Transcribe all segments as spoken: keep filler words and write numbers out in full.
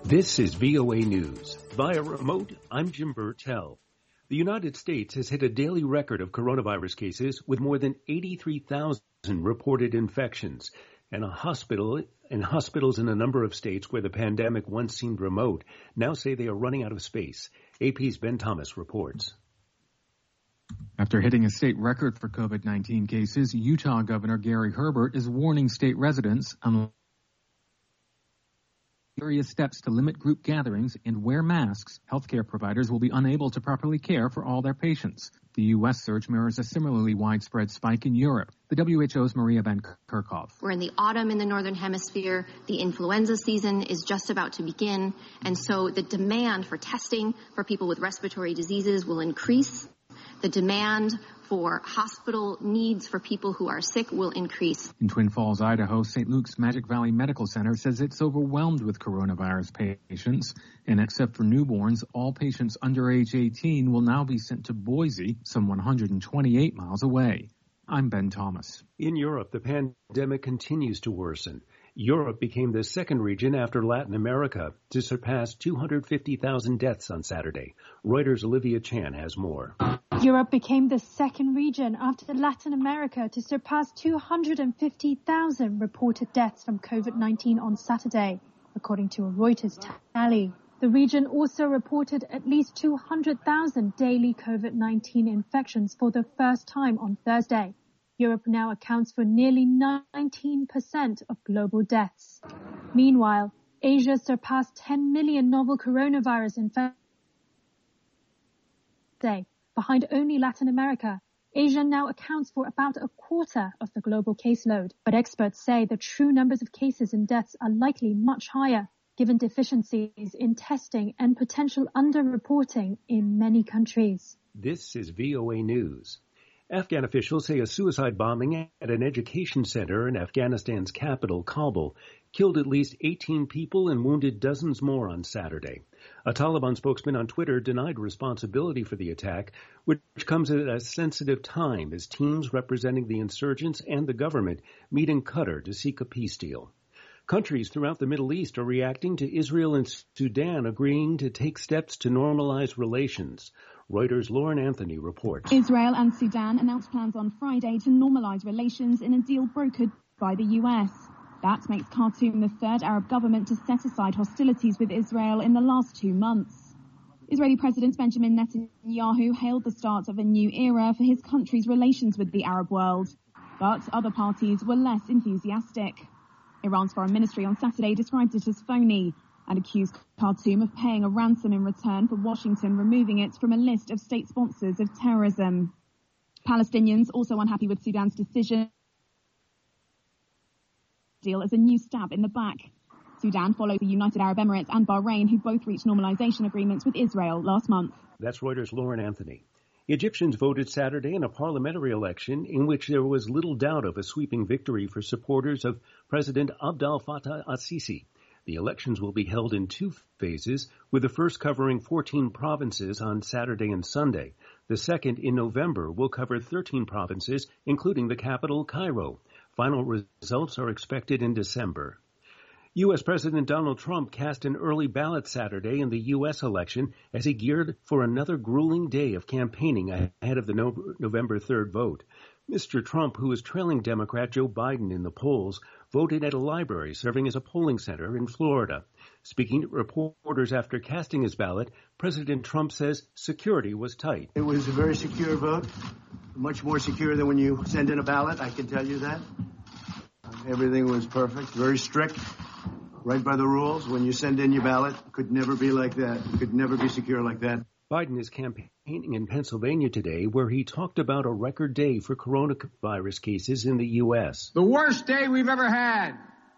This is V O A News. Via remote, I'm Jim Burtell. The United States has hit a daily record of coronavirus cases with more than eighty-three thousand reported infections. And a hospital and hospitals in a number of states where the pandemic once seemed remote now say they are running out of space. A P's Ben Thomas reports. After hitting a state record for COVID nineteen cases, Utah Governor Gary Herbert is warning state residents on various steps to limit group gatherings and wear masks. Healthcare providers will be unable to properly care for all their patients. The U S surge mirrors a similarly widespread spike in Europe. The W H O's Maria Van Kerkhove. We're in the autumn in the Northern Hemisphere. The influenza season is just about to begin. And so the demand for testing for people with respiratory diseases will increase. The demand for hospital needs for people who are sick will increase. In Twin Falls, Idaho, Saint Luke's Magic Valley Medical Center says it's overwhelmed with coronavirus patients. And except for newborns, all patients under age eighteen will now be sent to Boise, some one hundred twenty-eight miles away. I'm Ben Thomas. In Europe, the pandemic continues to worsen. Europe became the second region after Latin America to surpass two hundred fifty thousand deaths on Saturday. Reuters' Olivia Chan has more. Europe became the second region after Latin America to surpass two hundred fifty thousand reported deaths from COVID nineteen on Saturday, according to a Reuters tally. The region also reported at least two hundred thousand daily COVID nineteen infections for the first time on Thursday. Europe now accounts for nearly nineteen percent of global deaths. Meanwhile, Asia surpassed ten million novel coronavirus infections today. Behind only Latin America, Asia now accounts for about a quarter of the global caseload. But experts say the true numbers of cases and deaths are likely much higher, given deficiencies in testing and potential underreporting in many countries. This is V O A News. Afghan officials say a suicide bombing at an education center in Afghanistan's capital, Kabul, killed at least eighteen people and wounded dozens more on Saturday. A Taliban spokesman on Twitter denied responsibility for the attack, which comes at a sensitive time as teams representing the insurgents and the government meet in Qatar to seek a peace deal. Countries throughout the Middle East are reacting to Israel and Sudan agreeing to take steps to normalize relations. Reuters' Lauren Anthony reports. Israel and Sudan announced plans on Friday to normalize relations in a deal brokered by the U S. That makes Khartoum the third Arab government to set aside hostilities with Israel in the last two months. Israeli President Benjamin Netanyahu hailed the start of a new era for his country's relations with the Arab world. But other parties were less enthusiastic. Iran's foreign ministry on Saturday described it as phony and accused Khartoum of paying a ransom in return for Washington removing it from a list of state sponsors of terrorism. Palestinians also unhappy with Sudan's decision deal as a new stab in the back. Sudan follows the United Arab Emirates and Bahrain, who both reached normalization agreements with Israel last month. That's Reuters' Lauren Anthony. Egyptians voted Saturday in a parliamentary election in which there was little doubt of a sweeping victory for supporters of President Abdel Fattah al-Sisi. The elections will be held in two phases, with the first covering fourteen provinces on Saturday and Sunday. The second, in November, will cover thirteen provinces, including the capital, Cairo. Final results are expected in December. U S. President Donald Trump cast an early ballot Saturday in the U S election as he geared for another grueling day of campaigning ahead of the no- November third vote. Mister Trump, who is trailing Democrat Joe Biden in the polls, voted at a library serving as a polling center in Florida. Speaking to reporters after casting his ballot, President Trump says security was tight. It was a very secure vote, much more secure than when you send in a ballot, I can tell you that. Everything was perfect, very strict, right by the rules. When you send in your ballot, could never be like that, could never be secure like that. Biden is campaigning in Pennsylvania today, where he talked about a record day for coronavirus cases in the U S. The worst day we've ever had.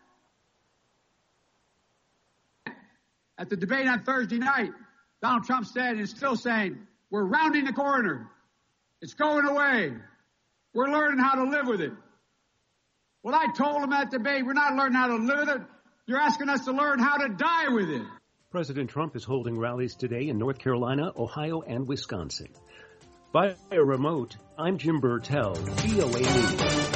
At the debate on Thursday night, Donald Trump said and is still saying, we're rounding the corner. It's going away. We're learning how to live with it. Well, I told him at the debate, we're not learning how to live with it. You're asking us to learn how to die with it. President Trump is holding rallies today in North Carolina, Ohio, and Wisconsin. Via remote, I'm Jim Burtell, V O A News.